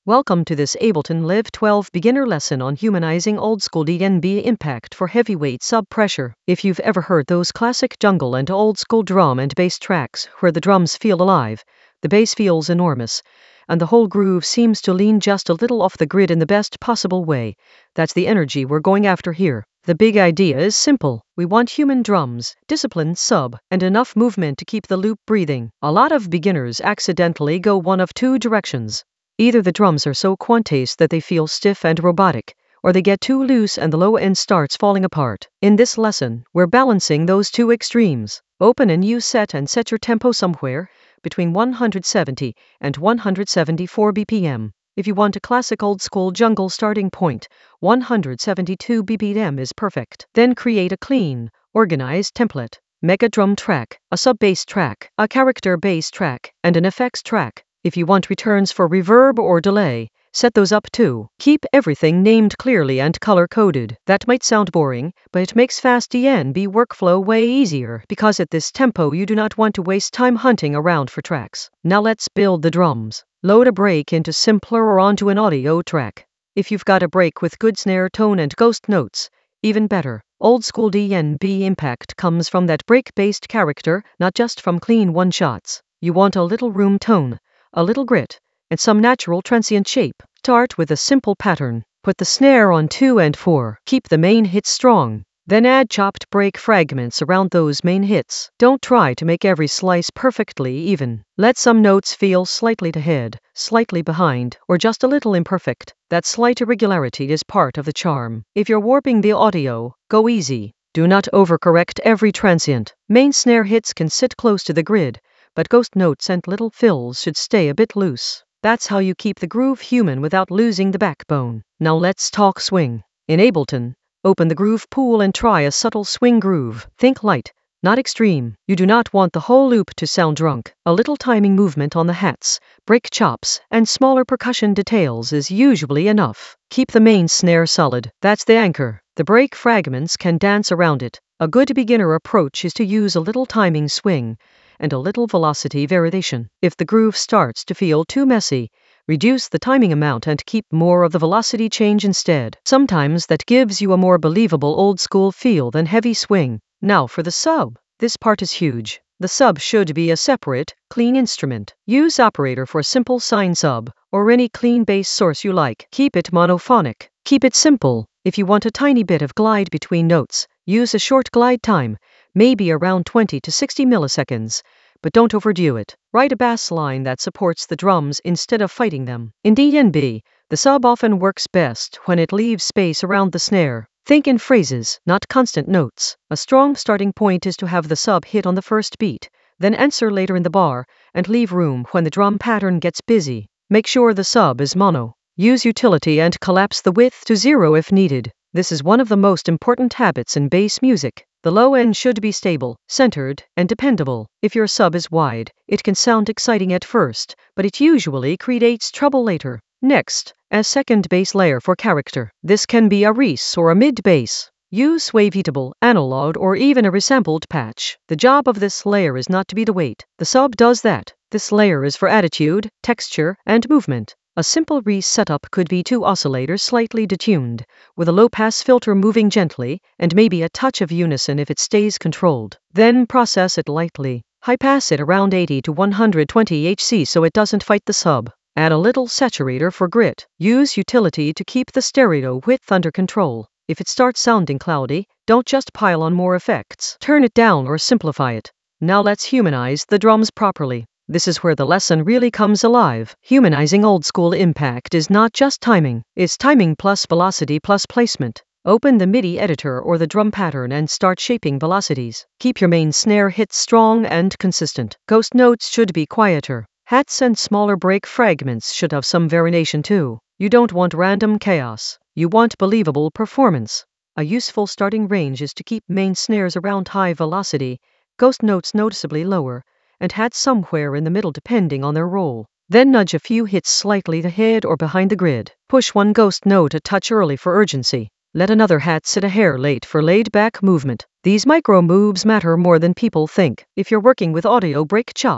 Welcome to this Ableton Live 12 beginner lesson on humanizing old-school DnB impact for heavyweight sub-pressure. If you've ever heard those classic jungle and old-school drum and bass tracks where the drums feel alive, the bass feels enormous, and the whole groove seems to lean just a little off the grid in the best possible way, that's the energy we're going after here. The big idea is simple. We want human drums, disciplined sub, and enough movement to keep the loop breathing. A lot of beginners accidentally go one of two directions. Either the drums are so quantized that they feel stiff and robotic, or they get too loose and the low end starts falling apart. In this lesson, we're balancing those two extremes. Open a new set and set your tempo somewhere between 170 and 174 BPM. If you want a classic old-school jungle starting point, 172 BPM is perfect. Then create a clean, organized template. Make a drum track, a sub-bass track, a character bass track, and an effects track. If you want returns for reverb or delay, set those up too. Keep everything named clearly and color-coded. That might sound boring, but it makes fast DnB workflow way easier, because at this tempo you do not want to waste time hunting around for tracks. Now let's build the drums. Load a break into Simpler or onto an audio track. If you've got a break with good snare tone and ghost notes, even better. Old-school DnB impact comes from that break-based character, not just from clean one-shots. You want a little room tone, a little grit, and some natural transient shape. Start with a simple pattern. Put the snare on 2 and 4. Keep the main hits strong. Then add chopped break fragments around those main hits. Don't try to make every slice perfectly even. Let some notes feel slightly ahead, slightly behind, or just a little imperfect. That slight irregularity is part of the charm. If you're warping the audio, go easy. Do not overcorrect every transient. Main snare hits can sit close to the grid, but ghost notes and little fills should stay a bit loose. That's how you keep the groove human without losing the backbone. Now let's talk swing. In Ableton, open the groove pool and try a subtle swing groove. Think light, not extreme. You do not want the whole loop to sound drunk. A little timing movement on the hats, break chops, and smaller percussion details is usually enough. Keep the main snare solid. That's the anchor. The break fragments can dance around it. A good beginner approach is to use a little timing swing and a little velocity variation. If the groove starts to feel too messy, reduce the timing amount and keep more of the velocity change instead. Sometimes that gives you a more believable old-school feel than heavy swing. Now for the sub. This part is huge. The sub should be a separate, clean instrument. Use Operator for simple sine sub, or any clean bass source you like. Keep it monophonic. Keep it simple. If you want a tiny bit of glide between notes, use a short glide time, maybe around 20 to 60 milliseconds, but don't overdo it. Write a bass line that supports the drums instead of fighting them. In DnB, the sub often works best when it leaves space around the snare. Think in phrases, not constant notes. A strong starting point is to have the sub hit on the first beat, then answer later in the bar, and leave room when the drum pattern gets busy. Make sure the sub is mono. Use utility and collapse the width to 0 if needed. This is one of the most important habits in bass music. The low end should be stable, centered, and dependable. If your sub is wide, it can sound exciting at first, but it usually creates trouble later. Next, a second bass layer for character. This can be a res or a mid bass. Use wavetable, analog, or even a resampled patch. The job of this layer is not to be the weight. The sub does that. This layer is for attitude, texture, and movement. A simple res setup could be 2 oscillators slightly detuned, with a low-pass filter moving gently, and maybe a touch of unison if it stays controlled. Then process it lightly. High-pass it around 80 to 120 Hz so it doesn't fight the sub. Add a little saturator for grit. Use utility to keep the stereo width under control. If it starts sounding cloudy, don't just pile on more effects. Turn it down or simplify it. Now let's humanize the drums properly. This is where the lesson really comes alive. Humanizing old-school impact is not just timing. It's timing plus velocity plus placement. Open the MIDI editor or the drum pattern and start shaping velocities. Keep your main snare hits strong and consistent. Ghost notes should be quieter. Hats and smaller break fragments should have some variation too. You don't want random chaos. You want believable performance. A useful starting range is to keep main snares around high velocity, ghost notes noticeably lower, and hats somewhere in the middle depending on their role. Then nudge a few hits slightly ahead or behind the grid. Push one ghost note a touch early for urgency. Let another hat sit a hair late for laid-back movement. These micro moves matter more than people think. If you're working with audio break chops,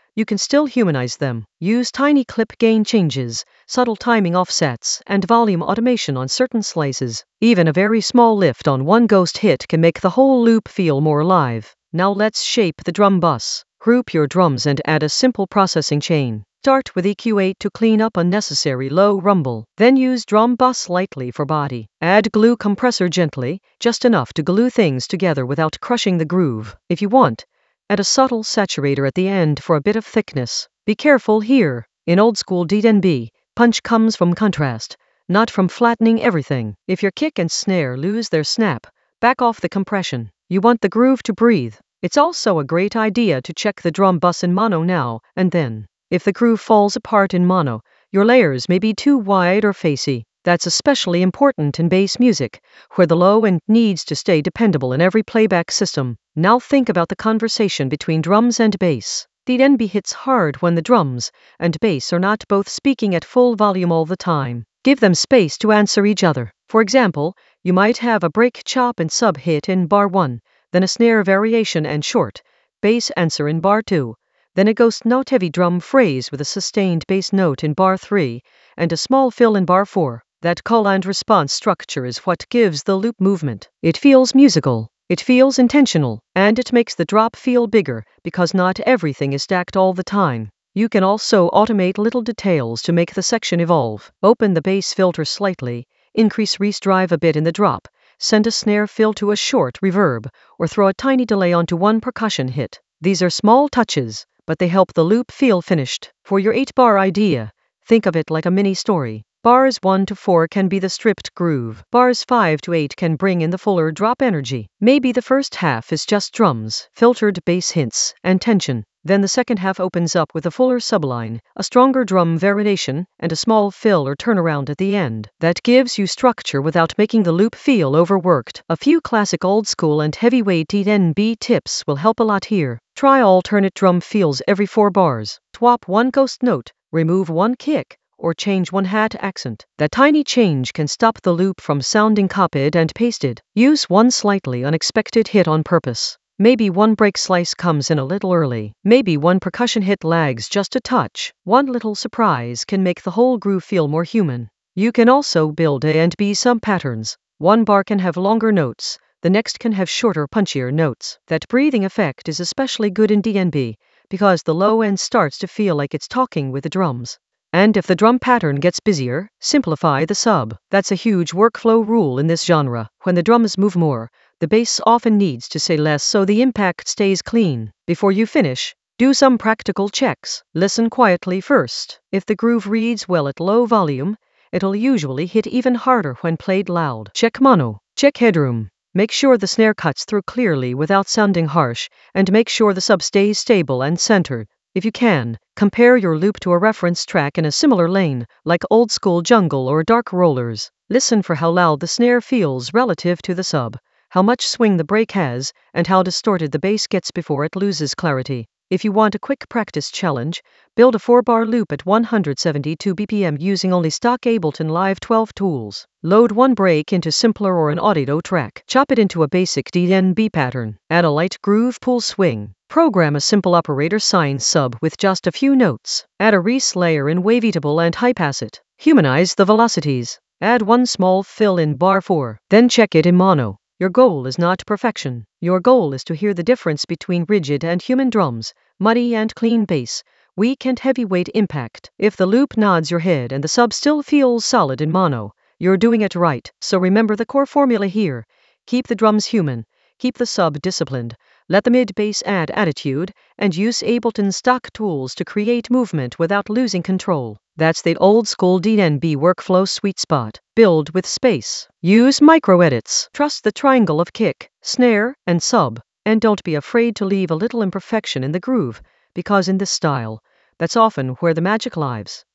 you can still humanize them. Use tiny clip gain changes, subtle timing offsets, and volume automation on certain slices. Even a very small lift on one ghost hit can make the whole loop feel more alive. Now let's shape the drum bus. Group your drums and add a simple processing chain. Start with EQ8 to clean up unnecessary low rumble. Then use drum bus lightly for body. Add glue compressor gently, just enough to glue things together without crushing the groove. If you want, add a subtle saturator at the end for a bit of thickness. Be careful here. In old school D&B, punch comes from contrast, not from flattening everything. If your kick and snare lose their snap, back off the compression. You want the groove to breathe. It's also a great idea to check the drum bus in mono now and then. If the groove falls apart in mono, your layers may be too wide or facey. That's especially important in bass music, where the low end needs to stay dependable in every playback system. Now think about the conversation between drums and bass. D&B hits hard when the drums and bass are not both speaking at full volume all the time. Give them space to answer each other. For example, you might have a break chop and sub hit in bar 1, then a snare variation and short bass answer in bar 2. Then a ghost note heavy drum phrase with a sustained bass note in bar 3, and a small fill in bar 4. That call and response structure is what gives the loop movement. It feels musical, it feels intentional, and it makes the drop feel bigger because not everything is stacked all the time. You can also automate little details to make the section evolve. Open the bass filter slightly, increase drive a bit in the drop, send a snare fill to a short reverb, or throw a tiny delay onto one percussion hit. These are small touches, but they help the loop feel finished. For your 8-bar idea, think of it like a mini story. Bars 1 to 4 can be the stripped groove. Bars 5 to 8 can bring in the fuller drop energy. Maybe the first half is just drums, filtered bass hints, and tension. Then the second half opens up with a fuller subline, a stronger drum variation, and a small fill or turnaround at the end. That gives you structure without making the loop feel overworked. A few classic old school and heavyweight D&B tips will help a lot here. Try alternate drum fills every 4 bars. Swap one ghost note, remove one kick, or change one hat accent. That tiny change can stop the loop from sounding copied and pasted. Use one slightly unexpected hit on purpose. Maybe one break slice comes in a little early. Maybe one percussion hit lags just a touch. One little surprise can make the whole groove feel more human. You can also build A and B sub patterns. One bar can have longer notes, the next can have shorter, punchier notes. That breathing effect is especially good in D&B, because the low end starts to feel like it's talking with the drums. And if the drum pattern gets busier, simplify the sub. That's a huge workflow rule in this genre. When the drums move more, the bass often needs to say less so the impact stays clean. Before you finish, do some practical checks. Listen quietly first. If the groove reads well at low volume, it'll usually hit even harder when played loud. Check mono. Check headroom. Make sure the snare cuts through clearly without sounding harsh, and make sure the sub stays stable and centered. If you can, compare your loop to a reference track in a similar lane, like old school jungle or dark rollers. Listen for how loud the snare feels relative to the sub, how much swing the break has, and how distorted the bass gets before it loses clarity. If you want a quick practice challenge, build a 4-bar loop at 172 BPM using only stock Ableton Live 12 tools. Load one break into Simpler or an Audio track. Chop it into a basic D&B pattern. Add a light groove pull swing. Program a simple operator sine sub with just a few notes. Add a Reese layer in Wavetable and high pass it. Humanize the velocities. Add one small fill in bar 4. Then check it in mono. Your goal is not perfection. Your goal is to hear the difference between rigid and human drums, muddy and clean bass, weak and heavyweight impact. If the loop nods your head and the sub still feels solid in mono, you're doing it right. So remember the core formula here. Keep the drums human, keep the sub disciplined, let the mid-bass add attitude, and use Ableton stock tools to create movement without losing control. That's the old school D&B workflow sweet spot. Build with space. Use micro edits. Trust the triangle of kick, snare, and sub. And don't be afraid to leave a little imperfection in the groove, because in this style, that's often where the magic lives.